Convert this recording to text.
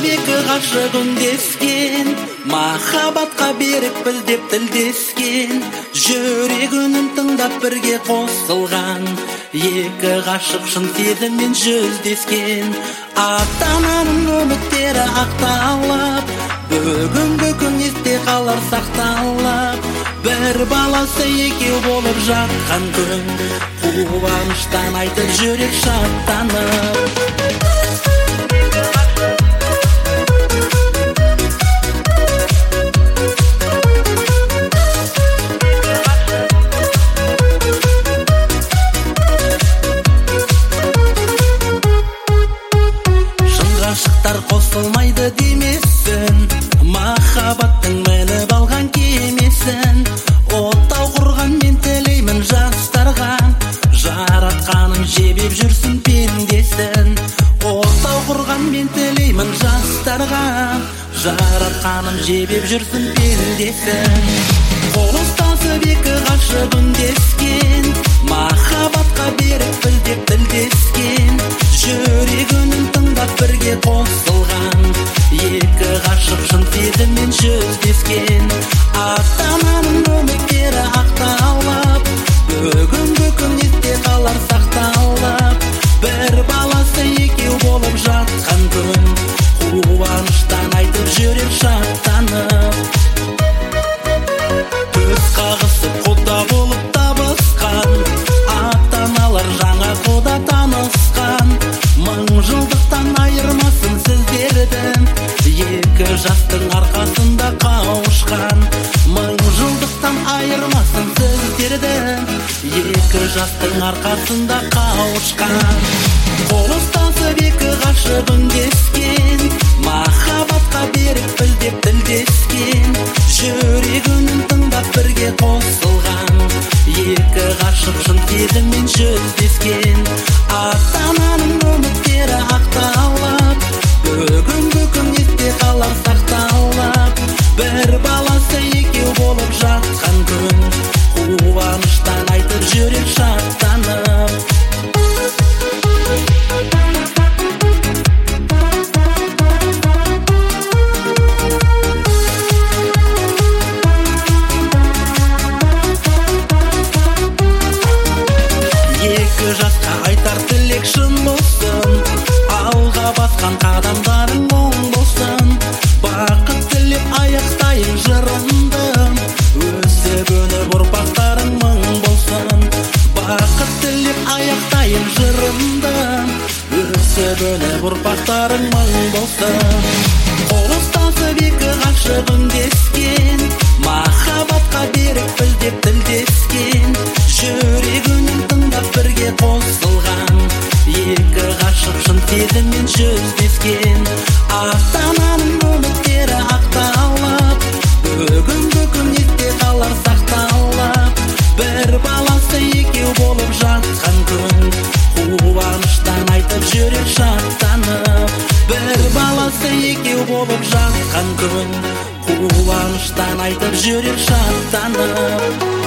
екі ғашық үндескен, махаббатқа берікпіз деп тілдескен, жүрек үнін тыңдап бірге қосылған, екі ғашық шын сезіммен жүздескен. Ата-ананың үміттері ақталып, бүгінгі күн есте қалар сақталып, бір баласы екеу болып жатқан күн, қуаныштан айтып жүрек шаттанып. Ғашықтар қосылмайды демесін, махаббаттың мініп алған кемесін. Оттау құрған мен тілеймін жастарға, жаратқаным жебеп жүрсін пендесін. Оттау құрған мен тілеймін жастарға, жаратқаным жебеп жүрсін пендесін. Қол ұстасып екі ғашық үндескен, махаббатқа берікпіз деп тілдескен, жүрек үнін тыңдап бірге қосылған, екі ғашық шын сезіммен жүздескен. Ата-ананың үміттері ақталып, бүгінгі күн есте қалар сақталып, бір баласы екеу болып жатқан күн, қуаныштан айтып жүрек шаттанып. Көз қағысып құда болып табысқан, ата-аналар жаңа құда танысқан, мың жылдықтан айырмасын сіздерді, екі жастың арқасында қауышқан. Мың жылдықтан айырмасын сіздерді, екі жастың арқасында қауышқан. Қол ұстасып екі ғашық үндескен, махаббатқа берікпіз деп тілдескен, жүрек үнін тыңдап бірге қосылған, екі ғашық шын сезіммен жүздескен. Ата-ананың үміттері ақталып, бүгінгі күн есте қалар сақталып, бір баласы екеу болып жатқан күн, қуаныштан айтып жүрек шаттанып. Екі жасқа айтар тілек шын болсын, алға басқан қадамдарың оң болсын. Бақыт тілеп аяқтайын жырымды, өсіп өніп ұрпақтарың мың болсын. Бақыт тілеп аяқтайын жырымды, өсіп өніп ұрпақтарың мың болсын. Қол ұстасып екі ғашық үндескен, махаббатқа берікпіз деп тілдескен, жүрек үнін тыңдап бірге қосылған, екі ғашық шын сезіммен жүздескен. Ата-ананың үміттері ақталып, бүгінгі күн есте қалар сақталып, бір баласы екеу болып жатқан күн, қуаныштан айтып жүрек шаттанып. Бір баласы екеу болып жатқан күн, қуаныштан айтып жүрек шаттанып.